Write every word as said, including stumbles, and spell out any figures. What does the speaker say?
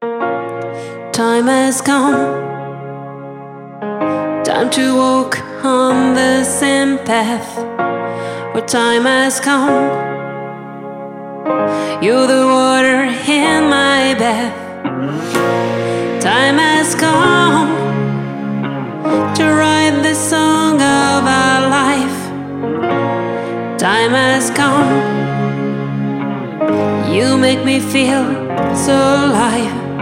Time has come, time to walk on the same path. Where time has come, you're the water in my bath. Time has come to write the song of our life. Time has come, you make me feel so alive.